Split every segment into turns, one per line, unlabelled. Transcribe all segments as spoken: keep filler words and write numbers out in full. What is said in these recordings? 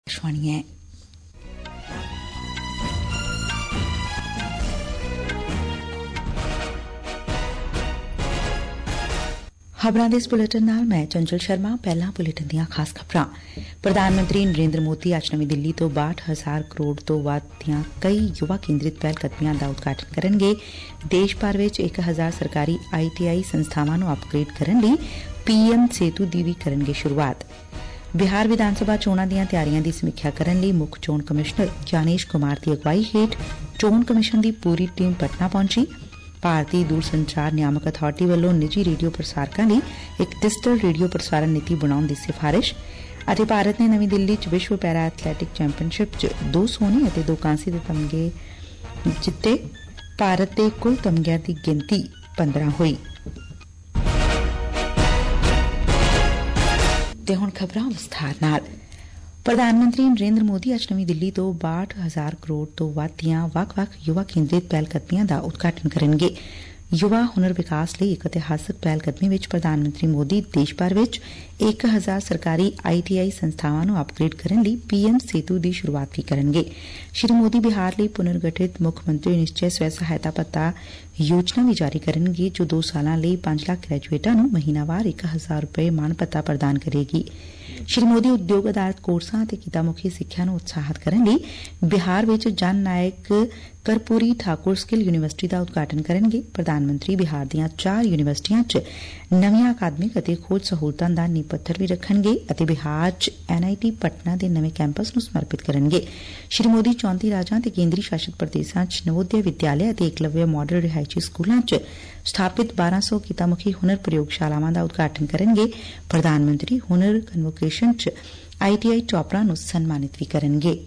ਖਬਰਾਂ ਦੇ ਇਸ ਬੁਲੇਟਿਨ ਨਾਲ ਮੈਂ ਚੰਚਲ ਸ਼ਰਮਾ। ਪਹਿਲਾਂ ਬੁਲੇਟਿਨ ਦੀਆਂ ਖਾਸ ਖਬਰਾਂ। ਪ੍ਰਧਾਨ ਮੰਤਰੀ ਨਰਿੰਦਰ ਮੋਦੀ ਅੱਜ ਨਵੀਂ ਦਿੱਲੀ ਤੋਂ ਬਾਹਠ ਹਜ਼ਾਰ ਕਰੋੜ ਤੋਂ ਵੱਧ ਦੀਆਂ ਕਈ ਯੁਵਾ ਕੇਂਦਰਿਤ ਪਹਿਲਕਦਮੀਆਂ ਦਾ ਉਦਘਾਟਨ ਕਰਨਗੇ। ਦੇਸ਼ ਭਰ ਵਿੱਚ ਇੱਕ ਹਜ਼ਾਰ ਸਰਕਾਰੀ ਆਈ ਟੀ ਆਈ ਸੰਸਥਾਵਾਂ ਨੂੰ ਅਪਗ੍ਰੇਡ ਕਰਨ ਲਈ ਪੀ ਐਮ ਸੇਤੂ ਦੀ ਵੀ ਕਰਨਗੇ ਸ਼ੁਰੂਆਤ। ਬਿਹਾਰ ਵਿਧਾਨ ਸਭਾ ਚੋਣਾਂ ਦੀਆਂ ਤਿਆਰੀਆਂ ਦੀ ਸਮੀਖਿਆ ਕਰਨ ਲਈ ਮੁੱਖ ਚੋਣ ਕਮਿਸ਼ਨਰ ਗਿਆਨੇਸ਼ ਕੁਮਾਰ ਦੀ ਅਗਵਾਈ ਹੇਠ ਚੋਣ ਕਮਿਸ਼ਨ ਦੀ ਪੂਰੀ ਟੀਮ ਪਟਨਾ ਪਹੁੰਚੀ। ਭਾਰਤੀ ਦੂਰ ਸੰਚਾਰ ਨਿਆਮਕ ਅਥਾਰਟੀ ਵੱਲੋਂ ਨਿੱਜੀ ਰੇਡੀਓ ਪ੍ਰਸਾਰਕਾਂ ਲਈ ਇੱਕ ਡਿਜੀਟਲ ਰੇਡੀਓ ਪ੍ਰਸਾਰਣ ਨੀਤੀ ਬਣਾਉਣ ਦੀ ਸਿਫਾਰਿਸ਼। ਅਤੇ ਭਾਰਤ ਨੇ ਨਵੀਂ ਦਿੱਲੀ ਚ ਵਿਸ਼ਵ ਪੈਰਾ ਐਥਲੈਟਿਕ ਚੈਂਪੀਅਨਸ਼ਿਪ ਚ ਦੋ ਸੋਨੇ ਅਤੇ ਦੋ ਕਾਂਸੀ ਦੇ ਤਮਗੇ ਜਿੱਤੇ। ਭਾਰਤ ਦੇ ਕੁੱਲ ਤਮਗਿਆਂ ਦੀ ਗਿਣਤੀ ਪੰਦਰਾਂ ਹੋਈ। ਤੇ ਹੁਣ ਖਬਰਾਂ ਵਿਸਥਾਰ ਨਾਲ। ਪ੍ਰਧਾਨ ਮੰਤਰੀ ਨਰਿੰਦਰ ਮੋਦੀ ਅੱਜ ਨਵੀਂ ਦਿੱਲੀ ਤੋਂ ਬਾਹਠ ਹਜ਼ਾਰ ਕਰੋੜ ਤੋਂ ਵੱਧ ਦੀਆਂ ਵੱਖ-ਵੱਖ ਯੁਵਾ ਕੇਂਦਰਿਤ ਪਹਿਲਕਦਮੀਆਂ ਦਾ ਉਦਘਾਟਨ ਕਰਨਗੇ। ਯੁਵਾ ਹੁਨਰ ਵਿਕਾਸ ਲਈ ਇੱਕ ਇਤਿਹਾਸਕ ਪਹਿਲਕਦਮੀ ਵਿੱਚ ਪ੍ਰਧਾਨ ਮੰਤਰੀ ਮੋਦੀ ਦੇਸ਼ ਭਰ ਵਿੱਚ ਇੱਕ ਹਜ਼ਾਰ ਸਰਕਾਰੀ ਆਈ ਟੀ ਆਈ ਸੰਸਥਾਵਾਂ ਨੂੰ ਅਪਗ੍ਰੇਡ ਕਰਨ ਲਈ ਪੀ ਐਮ ਸੇਤੂ ਦੀ ਸ਼ੁਰੂਆਤ ਵੀ ਕਰਨਗੇ। ਸ਼੍ਰੀ ਮੋਦੀ ਬਿਹਾਰ ਲਈ ਪੁਨਰ ਗਠਿਤ ਮੁੱਖ ਮੰਤਰੀ ਨਿਸ਼ਚੈ ਸਵੈ ਸਹਾਇਤਾ ਭੱਤਾ ਯੋਜਨਾ ਵੀ ਜਾਰੀ ਕਰਨਗੇ, ਜੋ ਦੋ ਸਾਲਾਂ ਲਈ ਪੰਜ ਲੱਖ ਗ੍ਰੈਜੂਏਟਾਂ ਨੂੰ ਮਹੀਨਾਵਾਰ ਇੱਕ ਹਜ਼ਾਰ ਰੁਪਏ ਮਾਣ ਭੱਤਾ ਪ੍ਰਦਾਨ ਕਰੇਗੀ। ਸ਼੍ਰੀ ਮੋਦੀ ਉਦਯੋਗ ਆਧਾਰਿਤ ਕੋਰਸਾਂ ਅਤੇ ਕਿੱਤਾ-ਮੁਖੀ ਸਿੱਖਿਆ ਨੂੰ ਉਤਸ਼ਾਹਿਤ ਕਰਨ ਲਈ ਬਿਹਾਰ ਵਿੱਚ ਜਨ ਨਾਇਕ ਕਰਪੂਰੀ ਠਾਕੁਰ ਸਕਿੱਲ ਯੂਨੀਵਰਸਿਟੀ ਦਾ ਉਦਘਾਟਨ ਕਰਨਗੇ। ਪ੍ਰਧਾਨ ਮੰਤਰੀ ਬਿਹਾਰ ਦੀਆਂ ਚਾਰ ਯੂਨੀਵਰਸਿਟੀਆਂ ਚ ਨਵੀਆਂ ਅਕਾਦਮਿਕ ਅਤੇ ਖੋਜ ਸਹੂਲਤਾਂ ਦਾ ਨੀਂਹ ਪੱਥਰ ਵੀ ਰੱਖਣਗੇ ਅਤੇ ਬਿਹਾਰ ਚ ਐਨ ਆਈ ਟੀ ਪਟਨਾ ਦੇ ਨਵੇਂ ਕੈਂਪਸ ਨੂੰ ਸਮਰਪਿਤ ਕਰਨਗੇ। ਸ਼੍ਰੀ ਮੋਦੀ ਚੌਂਤੀ ਰਾਜਾਂ ਤੇ ਕੇਂਦਰੀ ਸ਼ਾਸਿਤ ਪ੍ਰਦੇਸ਼ਾਂ ਚ ਨਵੋਦਿਆ ਵਿਦਿਆਲਿਆ ਅਤੇ ਏਕਲਵਿਆ ਮਾਡਲ ਰਿਹਾਇਸ਼ੀ ਸਕੂਲਾਂ ਚ ਸਥਾਪਿਤ ਬਾਰਾਂ ਸੌ ਕਿੱਤਾ-ਮੁਖੀ ਹੁਨਰ ਪ੍ਰਯੋਗਸ਼ਾਲਾਵਾਂ ਦਾ ਉਦਘਾਟਨ ਕਰਨਗੇ। ਪ੍ਰਧਾਨ ਮੰਤਰੀ ਹੁਨਰ ਕਨਵੋਕੇਸ਼ਨ ਚ ਆਈ ਟੀ ਆਈ ਟਾਪਰਾਂ ਨੂੰ ਸਨਮਾਨਿਤ ਵੀ ਕਰਨਗੇ।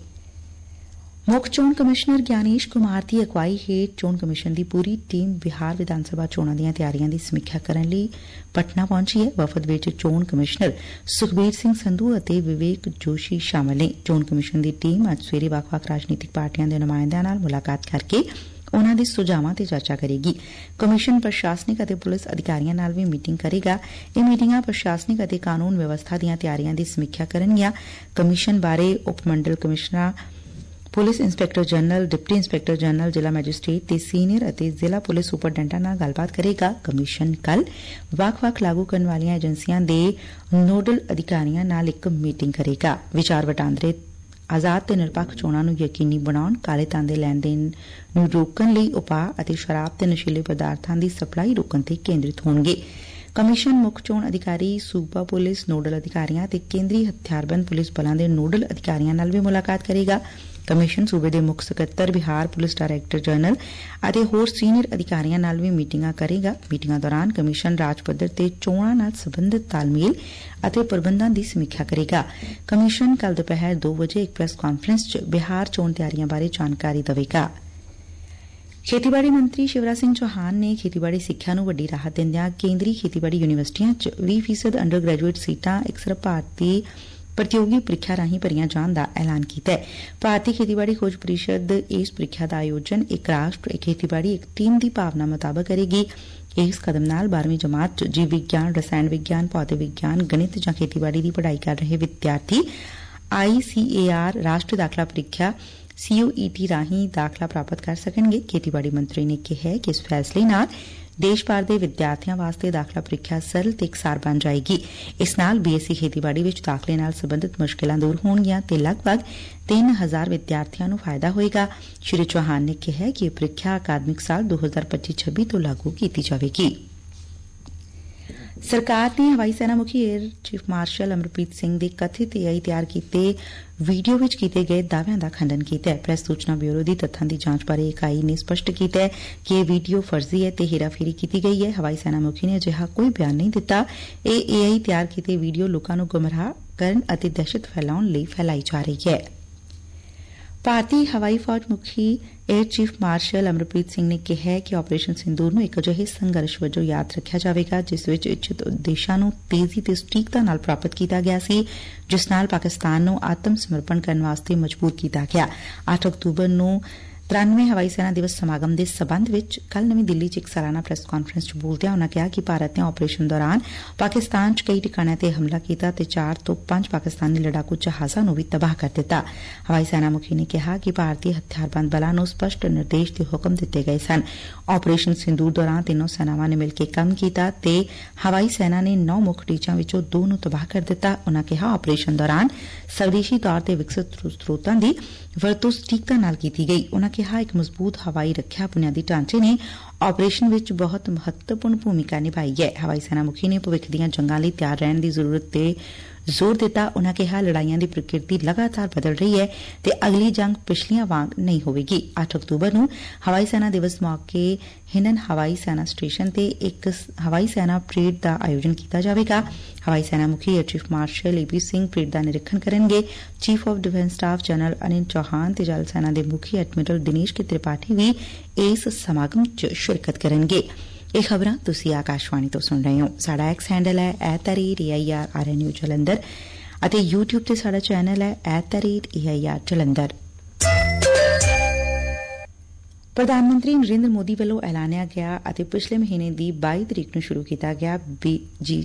ਮੁੱਖ ਚੋਣ ਕਮਿਸ਼ਨਰ ਗਿਆਨੇਸ਼ ਕੁਮਾਰ ਦੀ ਅਗਵਾਈ ਹੇਠ ਚੋਣ ਕਮਿਸ਼ਨ ਦੀ ਪੂਰੀ ਟੀਮ ਬਿਹਾਰ ਵਿਧਾਨ ਸਭਾ ਚੋਣਾਂ ਦੀਆਂ ਤਿਆਰੀਆਂ ਦੀ ਸਮੀਖਿਆ ਕਰਨ ਲਈ ਪਟਨਾ ਪਹੁੰਚੀ ਹੈ। ਵਫਦ ਵਿੱਚ ਚੋਣ ਕਮਿਸ਼ਨਰ ਸੁਖਬੀਰ ਸਿੰਘ ਸੰਧੂ ਅਤੇ ਵਿਵੇਕ ਜੋਸ਼ੀ ਸ਼ਾਮਲ ਨੇ। ਚੋਣ ਕਮਿਸ਼ਨ ਦੀ ਟੀਮ ਅੱਜ ਸਵੇਰੇ ਵੱਖ-ਵੱਖ ਰਾਜਨੀਤਿਕ ਪਾਰਟੀਆਂ ਦੇ ਨੁਮਾਇੰਦਿਆਂ ਨਾਲ ਮੁਲਾਕਾਤ ਕਰਕੇ ਉਨੂਾਂ ਦੇ ਸੁਝਾਵਾਂ ਤੇ ਚਰਚਾ ਕਰੇਗੀ। ਕਮਿਸ਼ਨ ਪ੍ਰਸ਼ਾਸਨਿਕ ਅਤੇ ਪੁਲਿਸ ਅਧਿਕਾਰੀਆਂ ਨਾਲ ਵੀ ਮੀਟਿੰਗ ਕਰੇਗਾ। ਇਹ ਮੀਟਿੰਗਾਂ ਪ੍ਰਸ਼ਾਸਨਿਕ ਅਤੇ ਕਾਨੂੰਨ ਵਿਵਸਥਾ ਦੀਆਂ ਤਿਆਰੀਆਂ ਦੀ ਸਮੀਖਿਆ ਕਰਨਗੀਆਂ। ਕਮਿਸ਼ਨ ਬਾਰੇ ਉਪ ਮੰਡਲ ਕਮਿਸ਼ਨਰਾਂ, police inspector general, deputy inspector general, ਜ਼ਿਲ੍ਹਾ ਮੈਜਿਸਟਰੇਟ ਤੇ ਸੀਨੀਅਰ ਅਤੇ ਜ਼ਿਲ੍ਹਾ ਪੁਲਿਸ ਸੁਪਰਡੈਂਟਾਂ ਨਾਲ ਗੱਲਬਾਤ ਕਰੇਗਾ। ਕਮਿਸ਼ਨ ਕੱਲ੍ਹ ਵੱਖ-ਵੱਖ ਲਾਗੂ ਕਰਨ ਵਾਲੀਆਂ ਏਜੰਸੀਆਂ ਦੇ ਨੋਡਲ ਅਧਿਕਾਰੀਆਂ ਨਾਲ ਇੱਕ ਮੀਟਿੰਗ ਕਰੇਗਾ। ਵਿਚਾਰ ਵਟਾਂਦਰੇ, ਆਜ਼ਾਦ ਤੇ ਨਿਰਪੱਖ ਚੋਣਾਂ ਨੂੰ ਯਕੀਨੀ ਬਣਾਉਣ, ਕਾਲੇ ਧਨ ਦੇ ਲੈਣ ਦੇਣ ਨੂੰ ਰੋਕਣ ਲਈ ਉਪਾਅ ਅਤੇ ਸ਼ਰਾਬ ਤੇ ਨਸ਼ੀਲੇ ਪਦਾਰਥਾਂ ਦੀ ਸਪਲਾਈ ਰੋਕਣ ਤੇ ਕੇਂਦਰਿਤ ਹੋਣਗੇ। ਕਮਿਸ਼ਨ ਮੁੱਖ ਚੋਣ ਅਧਿਕਾਰੀ, ਸੂਬਾ ਪੁਲਿਸ ਨੋਡਲ ਅਧਿਕਾਰੀਆਂ ਅਤੇ ਕੇਂਦਰੀ ਹਥਿਆਰਬੰਦ ਪੁਲਿਸ ਬਲਾਂ ਦੇ ਨੋਡਲ ਅਧਿਕਾਰੀਆਂ ਨਾਲ ਵੀ ਮੁਲਾਕਾਤ ਕਰੇਗਾ। ਕਮਿਸ਼ਨ ਸੂਬੇ ਦੇ ਮੁੱਖ ਸਕੱਤਰ, ਬਿਹਾਰ ਪੁਲਿਸ ਡਾਇਰੈਕਟਰ ਜਨਰਲ ਅਤੇ ਹੋਰ ਸੀਨੀਅਰ ਅਧਿਕਾਰੀਆਂ ਨਾਲ ਵੀ ਮੀਟਿੰਗਾਂ ਕਰੇਗਾ। ਮੀਟਿੰਗਾਂ ਦੌਰਾਨ ਕਮਿਸ਼ਨ ਰਾਜ ਪੱਧਰ ਤੇ ਚੋਣਾਂ ਨਾਲ ਸਬੰਧਤ ਤਾਲਮੇਲ ਅਤੇ ਪ੍ਰਬੰਧਾਂ ਦੀ ਸਮੀਖਿਆ ਕਰੇਗਾ। ਕਮਿਸ਼ਨ ਕੱਲ੍ਹ ਦੁਪਹਿਰ ਦੋ ਵਜੇ ਇੱਕ ਪ੍ਰੈਸ ਕਾਨਫਰੰਸ ਚ ਬਿਹਾਰ ਚੋਣ ਤਿਆਰੀਆਂ ਬਾਰੇ ਜਾਣਕਾਰੀ ਦੇਵੇਗਾ। ਖੇਤੀਬਾੜੀ ਮੰਤਰੀ ਸ਼ਿਵਰਾਜ ਸਿੰਘ ਚੌਹਾਨ ਨੇ ਖੇਤੀਬਾੜੀ ਸਿੱਖਿਆ ਨੂੰ ਵੱਡੀ ਰਾਹਤ ਦਿੰਦਿਆਂ ਕੇਂਦਰੀ ਖੇਤੀਬਾੜੀ ਯੂਨੀਵਰਸਿਟੀਆਂ ਚ ਵੀਹ ਫ਼ੀਸਦ ਅੰਡਰ ਗ੍ਰੈਜੂਏਟ ਸੀਟਾਂ ਇੱਕ ਸਰਬ ਭਾਰਤੀ ਪ੍ਰਤੀਯੋਗੀ ਪ੍ਰੀਖਿਆ ਰਾਹੀਂ ਭਰੀਆਂ ਜਾਣ ਦਾ ਐਲਾਨ ਕੀਤਾ ਹੈ। ਭਾਰਤੀ ਖੇਤੀਬਾੜੀ ਖੋਜ ਪ੍ਰੀਸ਼ਦ ਇਸ ਪ੍ਰੀਖਿਆ ਦਾ ਆਯੋਜਨ ਇੱਕ ਰਾਸ਼ਟਰ ਇੱਕ ਖੇਤੀਬਾੜੀ ਇੱਕ ਟੀਮ ਦੀ ਭਾਵਨਾ ਮੁਤਾਬਕ ਕਰੇਗੀ। ਇਸ ਕਦਮ ਨਾਲ ਬਾਰਵੀਂ ਜਮਾਤ ਚ ਜੀਵ ਵਿਗਿਆਨ, ਰਸਾਇਣ ਵਿਗਿਆਨ, ਭੌਤਿਕ ਵਿਗਿਆਨ, ਗਣਿਤ ਜਾਂ ਖੇਤੀਬਾੜੀ ਦੀ ਪੜ੍ਹਾਈ ਕਰ ਰਹੇ ਵਿਦਿਆਰਥੀ ਆਈ ਸੀ ਏ ਆਰ ਰਾਸ਼ਟਰੀ ਦਾਖਲਾ ਪ੍ਰੀਖਿਆ ਸੀ ਓ ਈ ਟੀ ਰਾਹੀਂ ਦਾਖਲਾ ਪ੍ਰਾਪਤ ਕਰ ਸਕਣਗੇ। ਖੇਤੀਬਾੜੀ ਮੰਤਰੀ ਨੇ ਕਿਹਾ ਕਿ ਇਸ ਫੈਸਲੇ ਨਾਲ ਦੇਸ਼ ਭਰ ਦੇ ਵਿਦਿਆਰਥੀਆਂ ਵਾਸਤੇ ਦਾਖਲਾ ਪ੍ਰੀਖਿਆ ਸਰਲ ਤੇ ਇਕਸਾਰ ਬਣ ਜਾਏਗੀ। ਇਸ ਨਾਲ ਬੀ ਐਸ ਸੀ ਖੇਤੀਬਾੜੀ ਵਿੱਚ ਦਾਖਲੇ ਨਾਲ ਸਬੰਧਤ ਮੁਸ਼ਕਿਲਾਂ ਦੂਰ ਹੋਣਗੀਆਂ ਤੇ ਲਗਭਗ ਤਿੰਨ ਹਜ਼ਾਰ ਵਿਦਿਆਰਥੀਆਂ ਨੂੰ ਫਾਇਦਾ ਹੋਏਗਾ। ਸ਼੍ਰੀ ਚੌਹਾਨ ਨੇ ਕਿਹਾ ਕਿ ਇਹ ਪ੍ਰੀਖਿਆ ਅਕਾਦਮਿਕ ਸਾਲ ਦੋ ਹਜ਼ਾਰ ਪੱਚੀ ਛੱਬੀ ਤੋਂ ਲਾਗੂ ਕੀਤੀ ਜਾਵੇਗੀ। ਸਰਕਾਰ ਨੇ ਹਵਾਈ ਸੈਨਾ ਮੁਖੀ air chief marshal Amarpreet Singh ਦੇ ਕਥਿਤ ਏ ਆਈ ਤਿਆਰ ਕੀਤੇ ਵੀਡੀਓ ਵਿੱਚ ਕੀਤੇ ਗਏ ਦਾਅਵਿਆਂ ਦਾ ਖੰਡਨ ਕੀਤਾ ਹੈ। ਪ੍ਰੈਸ ਸੂਚਨਾ ਬਿਊਰੋ ਦੀ ਤੱਥਾਂ ਦੀ ਜਾਂਚ ਬਾਰੇ ਇਕਾਈ ਨੇ ਸਪਸ਼ਟ ਕੀਤਾ ਹੈ ਕਿ ਇਹ ਵੀਡੀਓ ਫਰਜ਼ੀ ਹੈ ਤੇ ਹੇਰਾਫੇਰੀ ਕੀਤੀ ਗਈ ਹੈ। ਹਵਾਈ ਸੈਨਾ ਮੁਖੀ ਨੇ ਅਜਿਹਾ ਕੋਈ ਬਿਆਨ ਨਹੀਂ ਦਿੱਤਾ। ਇਹ ਏ ਆਈ ਤਿਆਰ ਕੀਤੇ ਵੀਡੀਓ ਲੋਕਾਂ ਨੂੰ ਗੁੰਮਰਾਹ ਕਰਨ ਅਤੇ ਦਹਿਸ਼ਤ ਫੈਲਾਉਣ ਲਈ ਫੈਲਾਈ ਜਾ ਰਹੀ ਹੈ। ਭਾਰਤੀ ਹਵਾਈ ਫੌਜ ਮੁਖੀ air chief marshal Amarpreet Singh ਨੇ ਕਿਹਾ ਕਿ ਆਪਰੇਸ਼ਨ ਸਿੰਦੂਰ ਨੂੰ ਇੱਕ ਅਜਿਹੇ ਸੰਘਰਸ਼ ਵਜੋਂ ਯਾਦ ਰੱਖਿਆ ਜਾਵੇਗਾ ਜਿਸ ਵਿੱਚ ਇੱਛਤ ਉਦੇਸ਼ਾਂ ਨੂੰ ਤੇਜ਼ੀ ਤੇ ਸਟੀਕਤਾ ਨਾਲ ਪ੍ਰਾਪਤ ਕੀਤਾ ਗਿਆ ਸੀ, ਜਿਸ ਨਾਲ ਪਾਕਿਸਤਾਨ ਨੂੰ ਆਤਮ ਸਮਰਪਣ ਕਰਨ ਵਾਸਤੇ ਮਜਬੂਰ ਕੀਤਾ ਗਿਆ। ਅੱਠ ਅਕਤੂਬਰ ਨੂੰ ਤਰਾਨਵੇਂ ਹਵਾਈ ਸੈਨਾ ਦਿਵਸ ਸਮਾਗਮ ਦੇ ਸਬੰਧ ਵਿੱਚ ਕੱਲ ਨਵੀਂ ਦਿੱਲੀ ਚ ਇੱਕ ਸਾਲਾਨਾ ਪ੍ਰੈਸ ਕਾਨਫਰੰਸ ਚ ਬੋਲਦਿਆਂ ਉਨਾਂ ਕਿਹਾ ਕਿ ਭਾਰਤ ਨੇ ਆਪਰੇਸ਼ਨ ਦੌਰਾਨ ਪਾਕਿਸਤਾਨ ਚ ਕਈ ਟਿਕਾਣਿਆਂ ਤੇ ਹਮਲਾ ਕੀਤਾ ਤੇ ਚਾਰ ਤੋਂ ਪੰਜ ਪਾਕਿਸਤਾਨੀ ਲੜਾਕੂ ਜਹਾਜ਼ਾਂ ਨੂੰ ਵੀ ਤਬਾਹ ਕਰ ਦਿੱਤਾ। ਹਵਾਈ ਸੈਨਾ ਮੁਖੀ ਨੇ ਕਿਹਾ ਕਿ ਭਾਰਤੀ ਹਥਿਆਰਬੰਦ ਬਲਾਂ ਨੂੰ ਸਪਸ਼ਟ ਨਿਰਦੇਸ਼ ਤੇ ਹੁਕਮ ਦਿੱਤੇ ਗਏ ਸਨ। ਆਪਰੇਸ਼ਨ ਸਿੰਦੂਰ ਦੌਰਾਨ ਤਿੰਨੋਂ ਸੈਨਾਵਾਂ ਨੇ ਮਿਲ ਕੇ ਕੰਮ ਕੀਤਾ ਤੇ ਹਵਾਈ ਸੈਨਾ ਨੇ ਨੌ ਮੁੱਖ ਟੀਚਿਆਂ ਵਿੱਚੋਂ ਦੋ ਨੂੰ ਤਬਾਹ ਕਰ ਦਿੱਤਾ। ਉਨਾਂ ਕਿਹਾ ਆਪਰੇਸ਼ਨ ਦੌਰਾਨ ਸਵਦੇਸ਼ੀ ਤੌਰ ਤੇ ਵਿਕਸਿਤ ਸਰੋਤਾਂ ਦੀ ਵਰਤੋਂ ਸਟੀਕਤਾ ਨਾਲ ਕੀਤੀ ਗਈ। ਉਨਾਂ ਕਿਹਾ ਇੱਕ ਮਜ਼ਬੂਤ ਹਵਾਈ ਰੱਖਿਆ ਬੁਨਿਆਦੀ ਢਾਂਚੇ ਨੇ ਆਪਰੇਸ਼ਨ ਵਿੱਚ ਬਹੁਤ ਮਹੱਤਵਪੂਰਨ ਭੂਮਿਕਾ ਨਿਭਾਈ ਹੈ। ਹਵਾਈ ਸੈਨਾ ਮੁਖੀ ਨੇ ਭਵਿੱਖ ਦੀਆਂ ਜੰਗਾਂ ਲਈ ਤਿਆਰ ਰਹਿਣ ਦੀ ਜ਼ਰੂਰਤ ਤੇ ਜ਼ੋਰ ਦਿੱਤਾ। ਉਨਾਂ ਕਿਹਾ ਲੜਾਈਆਂ ਦੀ ਪ੍ਰਕਿਰਤੀ ਲਗਾਤਾਰ ਬਦਲ ਰਹੀ ਹੈ ਤੇ ਅਗਲੀ ਜੰਗ ਪਿਛਲੀਆਂ ਵਾਂਗ ਨਹੀਂ ਹੋਵੇਗੀ। ਅੱਠ ਅਕਤੂਬਰ ਨੂੰ ਹਵਾਈ ਸੈਨਾ ਦਿਵਸ ਮੌਕੇ ਹਿੰਡਨ ਹਵਾਈ ਸੈਨਾ ਸਟੇਸ਼ਨ ਤੇ ਇੱਕ ਹਵਾਈ ਸੈਨਾ ਪਰੇਡ ਦਾ ਆਯੋਜਨ ਕੀਤਾ ਜਾਵੇਗਾ। ਹਵਾਈ ਸੈਨਾ ਮੁਖੀ air chief marshal A P Singh parade ਦਾ ਨਿਰੀਖਣ ਕਰਨਗੇ। Chief of defence staff general Anil Chauhan ਤੇ ਜਲ ਸੈਨਾ ਦੇ ਮੁਖੀ ਐਡਮਿਰਲ ਦਿਨੇਸ਼ ਕੇ ਤ੍ਰਿਪਾਠੀ ਵੀ ਇਸ ਸਮਾਗਮ ਚ ਸ਼ਿਰਕਤ ਕਰਨਗੇ। ਇਹ ਖਬਰਾਂ ਤੁਸੀਂ ਆਕਾਸ਼ਵਾਣੀ ਤੋਂ ਸੁਣ ਰਹੇ ਹੋ। ਸਾਡਾ ਐਕਸ ਹੈਂਡਲ ਹੈ at the rate A I R R N U Jalandhar ਅਤੇ ਯੂਟਿਊਬ ਤੇ ਸਾਡਾ ਚੈਨਲ ਹੈ at the rate A I R Jalandhar. ਪ੍ਰਧਾਨ ਮੰਤਰੀ ਨਰਿੰਦਰ ਮੋਦੀ ਵੱਲੋਂ ਐਲਾਨਿਆ ਗਿਆ ਅਤੇ ਪਿਛਲੇ ਮਹੀਨੇ ਦੀ ਬਾਈ ਤਰੀਕ ਨੂੰ ਸ਼ੁਰੂ ਕੀਤਾ ਗਿਆ ਜੀ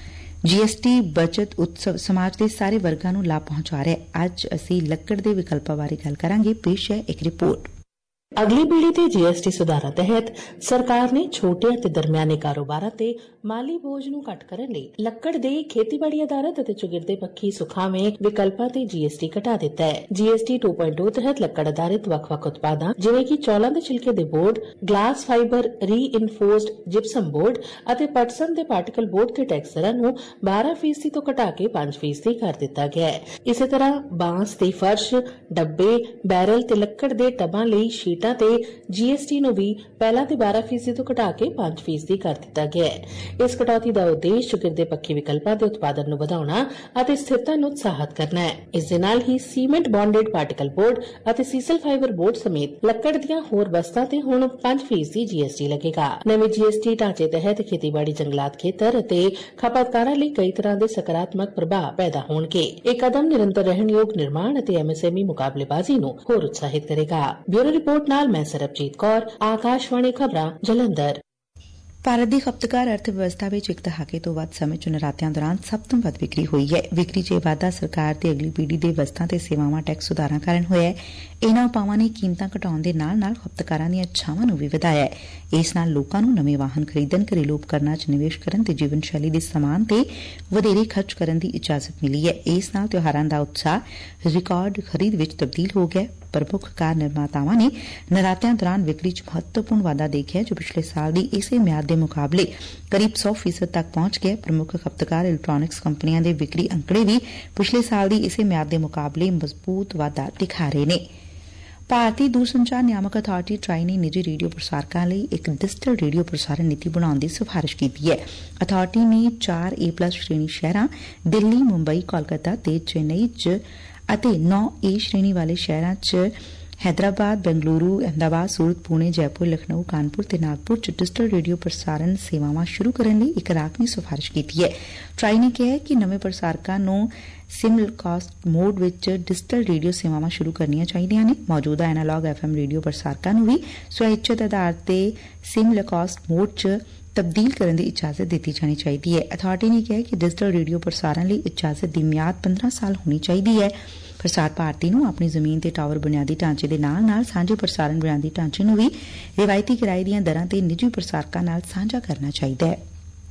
ਐਸ ਟੀ ਬਚਤ ਉਤਸਵ ਸਮਾਜ ਦੇ ਸਾਰੇ ਵਰਗਾਂ ਨੂੰ ਲਾਭ ਪਹੁੰਚਾ ਰਿਹਾ। ਅੱਜ ਅਸੀਂ ਲੱਕੜ ਦੇ ਵਿਕਲਪਾਂ ਬਾਰੇ ਗੱਲ ਕਰਾਂਗੇ। ਪੇਸ਼ ਹੈ ਇੱਕ ਰਿਪੋਰਟ।
ਅਗਲੀ ਪੀੜ੍ਹੀ ਦੇ ਜੀ ਐਸ ਟੀ ਸੁਧਾਰਾਂ ਤਹਿਤ ਸਰਕਾਰ ਨੇ ਛੋਟੇ ਅਤੇ ਦਰਮਿਆਨੇ ਕਾਰੋਬਾਰਾਂ ਤੇ ਮਾਲੀ ਬੋਝ ਨੂੰ ਘੱਟ ਕਰਨ ਲਈ ਲੱਕੜ ਦੇ ਖੇਤੀਬਾੜੀ ਆਧਾਰਿਤ ਅਤੇ ਚੁਗਿਰਦੇ ਪੱਖੀ ਸੁਖਾਵੇਂ ਵਿਕਲਪਾਂ ਤੇ ਜੀ ਐਸ ਟੀ ਘਟਾ ਦਿੱਤਾ ਹੈ। G S T two point O ਤਹਿਤ ਲੱਕੜ ਆਧਾਰਿਤ ਵੱਖ-ਵੱਖ ਉਤਪਾਦਾਂ ਜਿਵੇਂ ਕਿ ਚੌਲਾਂ ਦੇ ਛਿਲਕੇ ਦੇ board, glass fibre reinforced gypsum board ਅਤੇ ਪਟਸਨ ਦੇ ਪਾਰਟੀਕਲ ਬੋਰਡ ਦੇ ਟੈਕਸ ਦਰਾਂ ਨੂੰ ਬਾਰਾਂ ਫੀਸਦੀ ਤੋਂ ਘਟਾ ਕੇ ਪੰਜ ਫੀਸਦੀ ਕਰ ਦਿੱਤਾ ਗਿਆ ਹੈ। ਇਸੇ ਤਰ੍ਹਾਂ ਬਾਂਸ ਦੇ ਫਰਸ਼, ਡੱਬੇ, ਬੈਰਲ ਤੇ ਲੱਕੜ ਦੇ ਟਬਾਂ ਲਈ ਸ਼ੀਟ ਤੇ ਜੀ ਐਸ ਟੀ ਨੂੰ ਵੀ ਪਹਿਲਾਂ ਤੇ ਬਾਰਾਂ ਫੀਸਦੀ ਤੋਂ ਘਟਾ ਕੇ ਪੰਜ ਫੀਸਦੀ ਕਰ ਦਿੱਤਾ ਗਿਆ ਹੈ। ਇਸ ਕਟੌਤੀ ਦਾ ਉਦੇਸ਼ ਚੁਗਿਰਦੇ ਪੱਖੀ ਵਿਕਲਪਾਂ ਦੇ ਉਤਪਾਦਨ ਨੂੰ ਵਧਾਉਣਾ ਅਤੇ ਸਥਿਰਤਾ ਨੂੰ ਉਤਸ਼ਾਹਿਤ ਕਰਨਾ ਹੈ। ਇਸ ਦੇ ਨਾਲ ਹੀ ਸੀਮੈਂਟ ਬੌਂਡਡ ਪਾਰਟੀਕਲ ਬੋਰਡ ਅਤੇ ਸੀਸਲ ਫਾਈਬਰ ਬੋਰਡ ਸਮੇਤ ਲੱਕੜ ਦੀਆਂ ਹੋਰ ਵਸਤਾਂ ਤੇ ਹੁਣ ਪੰਜ ਫੀਸਦੀ ਜੀ ਐਸ ਟੀ ਲੱਗੇਗਾ। ਨਵੇਂ ਜੀ ਐਸ ਟੀ ਢਾਂਚੇ ਤਹਿਤ ਖੇਤੀਬਾੜੀ, ਜੰਗਲਾਤ ਖੇਤਰ ਅਤੇ ਖਪਤਕਾਰਾਂ ਲਈ ਕਈ ਤਰ੍ਹਾਂ ਦੇ ਸਕਾਰਾਤਮਕ ਪ੍ਰਭਾਵ ਪੈਦਾ ਹੋਣਗੇ। ਇਹ ਕਦਮ ਨਿਰੰਤਰ ਰਹਿਣਯੋਗ ਨਿਰਮਾਣ ਅਤੇ ਐਮ ਐਸ ਐਮ ਈ ਮੁਕਾਬਲੇਬਾਜ਼ੀ ਨੂੰ ਹੋਰ ਉਤਸ਼ਾਹਿਤ ਕਰੇਗਾ। ਬਿਊਰੋ ਰਿਪੋਰਟ ਨਾਲ ਮੈਂ ਸਰਬਜੀਤ ਕੌਰ, ਆਕਾਸ਼ਵਾਣੀ ਖਬਰਾਂ ਜਲੰਧਰ।
ਭਾਰਤ ਦੀ ਖਪਤਕਾਰ ਅਰਥ ਵਿਵਸਥਾ ਵਿੱਚ ਇੱਕ ਦਹਾਕੇ ਤੋਂ ਵੱਧ ਸਮੇਂ ਚ ਨਰਾਤਿਆਂ ਦੌਰਾਨ ਸਭ ਤੋਂ ਵੱਧ ਵਿਕਰੀ ਹੋਈ ਹੈ। ਵਿਕਰੀ ਚ ਵਾਧਾ ਸਰਕਾਰ ਤੇ ਅਗਲੀ ਪੀੜ੍ਹੀ ਦੇ ਵਸਤਾਂ ਤੇ ਸੇਵਾਵਾਂ ਟੈਕਸ ਸੁਧਾਰਾਂ ਕਾਰਨ ਹੋਇਆ ਹੈ। ਇਨ੍ਹਾਂ ਉਪਾਵਾਂ ਨੇ ਕੀਮਤਾਂ ਘਟਾਉਣ ਦੇ ਨਾਲ ਨਾਲ ਖਪਤਕਾਰਾਂ ਦੀਆਂ ਇੱਛਾਵਾਂ ਨੂੰ ਵੀ ਵਧਾਇਆ ਹੈ। ਇਸ ਨਾਲ ਲੋਕਾਂ ਨੂੰ ਨਵੇਂ ਵਾਹਨ ਖਰੀਦਣ, ਘਰੇਲੂ ਉਪਕਰਨਾਂ ਚ ਨਿਵੇਸ਼ ਕਰਨ ਤੇ ਜੀਵਨ ਸ਼ੈਲੀ ਦੇ ਸਮਾਨ ਤੇ ਵਧੇਰੇ ਖਰਚ ਕਰਨ ਦੀ ਇਜਾਜ਼ਤ ਮਿਲੀ ਹੈ। ਇਸ ਨਾਲ ਤਿਉਹਾਰਾਂ ਦਾ ਉਤਸ਼ਾਹ ਰਿਕਾਰਡ ਖਰੀਦ ਵਿੱਚ ਤਬਦੀਲ ਹੋ ਗਿਆ। ਪ੍ਰਮੁੱਖ ਕਾਰ ਨਿਰਮਾਤਾਵਾਂ ਨੇ ਨਰਾਤਿਆਂ ਦੌਰਾਨ ਵਿਕਰੀ ਚ ਮਹੱਤਵਪੂਰਨ ਵਾਧਾ ਦੇਖਿਆ ਜੋ ਪਿਛਲੇ ਸਾਲ ਦੀ ਇਸੇ ਮਿਆਦ ਦੇ ਮੁਕਾਬਲੇ ਕਰੀਬ ਸੌ ਫੀਸਦ ਤੱਕ ਪਹੁੰਚ ਗਿਆ। ਪ੍ਰਮੁੱਖ ਖਪਤਕਾਰ ਇਲੈਕਟ੍ਰਾਨਿਕਸ ਕੰਪਨੀਆਂ ਦੇ ਵਿਕਰੀ ਅੰਕੜੇ ਵੀ ਪਿਛਲੇ ਸਾਲ ਦੀ ਇਸੇ ਮਿਆਦ ਦੇ ਮੁਕਾਬਲੇ ਮਜ਼ਬੂਤ ਵਾਧਾ ਦਿਖਾ ਰਹੇ ਨੇ। ਭਾਰਤੀ ਦੂਰਸੰਚਾਰ ਨਿਆਮਕ ਅਥਾਰਟੀ ਟਰਾਈ ਨੇ ਨਿੱਜੀ ਰੇਡੀਓ ਪ੍ਰਸਾਰਕਾਂ ਲਈ ਇੱਕ ਡਿਜੀਟਲ ਰੇਡੀਓ ਪ੍ਰਸਾਰਣ ਨੀਤੀ ਬਣਾਉਣ ਦੀ ਸਿਫਾਰਿਸ਼ ਕੀਤੀ ਹੈ। ਅਥਾਰਟੀ ਨੇ ਚਾਰ ਏ ਪਲੱਸ ਸ਼੍ਰੇਣੀ ਸ਼ਹਿਰਾਂ ਦਿੱਲੀ, ਮੁੰਬਈ, ਕੋਲਕਾਤਾ ਤੇ ਚੇਨਈ ਚ ਅਤੇ ਨੌ ਏ ਸ਼੍ਰੇਣੀ ਵਾਲੇ ਸ਼ਹਿਰਾਂ ਚ ਹੈਦਰਾਬਾਦ, ਬੈਂਗਲੁਰੂ, ਅਹਿਮਦਾਬਾਦ, ਸੂਰਤ, ਪੁਣੇ, ਜੈਪੁਰ, ਲਖਨਊ, ਕਾਨਪੁਰ ਤੇ ਨਾਗਪੁਰ ਚ ਡਿਜੀਟਲ ਰੇਡੀਓ ਪ੍ਰਸਾਰਣ ਸੇਵਾਵਾਂ ਸ਼ੁਰੂ ਕਰਨ ਲਈ ਇੱਕ ਰਾਖਵੀਂ ਸਿਫਾਰਿਸ਼ ਕੀਤੀ ਹੈ। ਟਰਾਈ ਨੇ ਕਿਹਾ ਕਿ ਨਵੇਂ ਪ੍ਰਸਾਰਕਾਂ ਨੂੰ ਸਿਮਲਕਾਸਟ ਮੋਡ ਵਿੱਚ ਡਿਜੀਟਲ ਰੇਡੀਓ ਸੇਵਾਵਾਂ ਸ਼ੁਰੂ ਕਰਨੀਆਂ ਚਾਹੀਦੀਆਂ ਨੇ। ਮੌਜੂਦਾ ਐਨਾਲੌਗ ਐਫ ਐਮ ਰੇਡੀਓ ਪ੍ਰਸਾਰਕਾਂ ਨੂੰ ਵੀ ਸਵੈਚਿਤ ਆਧਾਰ ਤੇ ਸਿਮਲਕਾਸਟ ਮੋਡ ਚ ਤਬਦੀਲ ਕਰਨ ਦੀ ਇਜਾਜ਼ਤ ਦਿੱਤੀ ਜਾਣੀ ਚਾਹੀਦੀ ਹੈ। ਅਥਾਰਟੀ ਨੇ ਕਿਹਾ ਕਿ ਡਿਜੀਟਲ ਰੇਡੀਓ ਪ੍ਰਸਾਰਣ ਲਈ ਇਜਾਜ਼ਤ ਦੀ ਮਿਆਦ ਪੰਦਰਾਂ ਸਾਲ ਹੋਣੀ ਚਾਹੀਦੀ ਹੈ। ਪ੍ਰਸਾਰ ਭਾਰਤੀ ਨੂੰ ਆਪਣੀ ਜ਼ਮੀਨ ਤੇ ਟਾਵਰ ਬੁਨਿਆਦੀ ਢਾਂਚੇ ਦੇ ਨਾਲ ਨਾਲ ਸਾਂਝੇ ਪ੍ਰਸਾਰਣ ਬੁਨਿਆਦੀ ਢਾਂਚੇ ਨੂੰ ਵੀ ਰਿਵਾਇਤੀ ਕਿਰਾਏ ਦੀਆਂ ਦਰਾਂ ਤੇ ਨਿੱਜੀ ਪ੍ਰਸਾਰਕਾਂ ਨਾਲ ਸਾਂਝਾ ਕਰਨਾ ਚਾਹੀਦਾ ਹੈ।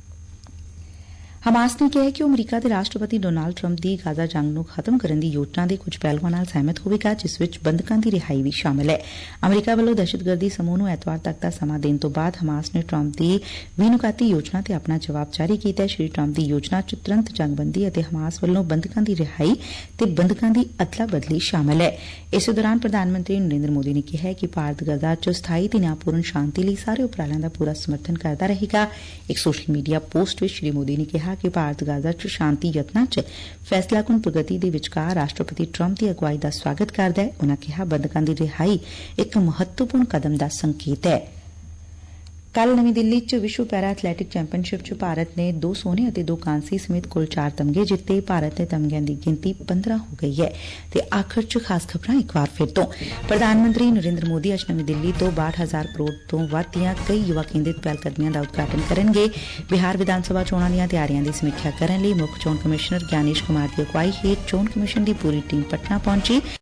ਹਮਾਸ ਨੇ ਕਿਹਾ ਕਿ ਉਹ ਅਮਰੀਕਾ ਦੇ ਰਾਸ਼ਟਰਪਤੀ ਡੋਨਾਲਡ ਟਰੰਪ ਦੀ ਗਾਜ਼ਾ ਜੰਗ ਨੂੰ ਖਤਮ ਕਰਨ ਦੀ ਯੋਜਨਾ ਦੇ ਕੁਝ ਪਹਿਲੂਆਂ ਨਾਲ ਸਹਿਮਤ ਹੋਵੇਗਾ, ਜਿਸ ਵਿੱਚ ਬੰਦਕਾਂ ਦੀ ਰਿਹਾਈ ਵੀ ਸ਼ਾਮਲ ਹੈ। ਅਮਰੀਕਾ ਵੱਲੋਂ ਦਹਿਸ਼ਤਗਰਦੀ ਸਮੂਹ ਨੂੰ ਐਤਵਾਰ ਤੱਕ ਦਾ ਸਮਾਂ ਦੇਣ ਤੋਂ ਬਾਅਦ ਹਮਾਸ ਨੇ ਟਰੰਪ ਦੀ ਵੀਹ-ਨੁਕਾਤੀ ਯੋਜਨਾ ਤੇ ਆਪਣਾ ਜਵਾਬ ਜਾਰੀ ਕੀਤਾ ਹੈ। ਸ਼੍ਰੀ ਟਰੰਪ ਦੀ ਯੋਜਨਾ ਚ ਤੁਰੰਤ ਜੰਗਬੰਦੀ ਅਤੇ ਹਮਾਸ ਵੱਲੋਂ ਬੰਦਕਾਂ ਦੀ ਰਿਹਾਈ ਤੇ ਬੰਦਕਾਂ ਦੀ ਅਦਲਾ ਬਦਲੀ ਸ਼ਾਮਲ ਹੈ। ਇਸੇ ਦੌਰਾਨ ਪ੍ਰਧਾਨ ਮੰਤਰੀ ਨਰਿੰਦਰ ਮੋਦੀ ਨੇ ਕਿਹਾ ਕਿ ਭਾਰਤ ਗਾਜ਼ਾ ਚ ਸਥਾਈ ਤੇ ਨਿਆਂਪੂਰਨ ਸ਼ਾਂਤੀ ਲਈ ਸਾਰੇ ਉਪਰਾਲਿਆਂ ਦਾ ਪੂਰਾ ਸਮਰਥਨ ਕਰਦਾ ਰਹੇਗਾ। ਇੱਕ ਸੋਸ਼ਲ ਮੀਡੀਆ ਪੋਸਟ ਵਿੱਚ ਸ਼੍ਰੀ ਮੋਦੀ ਨੇ ਕਿਹਾ ਕਿ ਭਾਰਤ ਗਾਜ਼ਾ ਚ ਸ਼ਾਂਤੀ ਯਤਨਾਂ ਚ ਫੈਸਲਾਕੁਨ ਪ੍ਰਗਤੀ ਦੇ ਵਿਚਕਾਰ ਰਾਸ਼ਟਰਪਤੀ ਟਰੰਪ ਦੀ ਅਗਵਾਈ ਦਾ ਸਵਾਗਤ ਕਰਦਾ ਹੈ। ਉਨੂਂ ਕਿਹਾ ਬੰਦਕਾਂ ਦੀ ਰਿਹਾਈ ਇੱਕ ਮਹੱਤਵਪੂਰਨ ਕਦਮ ਦਾ ਸੰਕੇਤ ਹੈ। ਕੱਲ੍ਹ ਨਵੀਂ ਦਿੱਲੀ ਚ ਵਿਸ਼ਵ ਪੈਰਾ ਐਥਲੈਟਿਕ ਚੈਂਪੀਅਨਸ਼ਿਪ ਚ ਭਾਰਤ ਨੇ ਦੋ ਸੋਨੇ ਅਤੇ ਦੋ ਕਾਂਸੀ ਸਮੇਤ ਕੁੱਲ ਚਾਰ ਤਮਗੇ ਜਿੱਤੇ। ਭਾਰਤ ਦੇ ਤਮਗਿਆਂ ਦੀ ਗਿਣਤੀ ਪੰਦਰਾਂ ਹੋ ਗਈ ਐ। ਤੇ ਆਖਰ ਚ ਖਾਸ ਖ਼ਬਰਾਂ ਇੱਕ ਵਾਰ ਫਿਰ ਤੋਂ ਪ੍ਰਧਾਨ ਮੰਤਰੀ ਨਰਿੰਦਰ ਮੋਦੀ ਅੱਜ ਨਵੀਂ ਦਿੱਲੀ ਤੋਂ ਬਾਹਠ ਹਜ਼ਾਰ ਕਰੋੜ ਤੋਂ ਵੱਧ ਦੀਆਂ ਕਈ ਯੁਵਾ ਕੇਂਦਰਿਤ ਪਹਿਲਕਦਮੀਆਂ ਦਾ ਉਦਘਾਟਨ ਕਰਨਗੇ। ਬਿਹਾਰ ਵਿਧਾਨ ਸਭਾ ਚੋਣਾਂ ਦੀਆਂ ਤਿਆਰੀਆਂ ਦੀ ਸਮੀਖਿਆ ਕਰਨ ਲਈ ਮੁੱਖ ਚੋਣ ਕਮਿਸ਼ਨਰ ਗਿਆਨੇਸ਼ ਕੁਮਾਰ ਦੀ ਅਗਵਾਈ ਹੇਠ ਚੋਣ ਕਮਿਸ਼ਨ ਦੀ ਪੂਰੀ ਟੀਮ ਪਟਨਾ ਪਹੁੰਚੀ।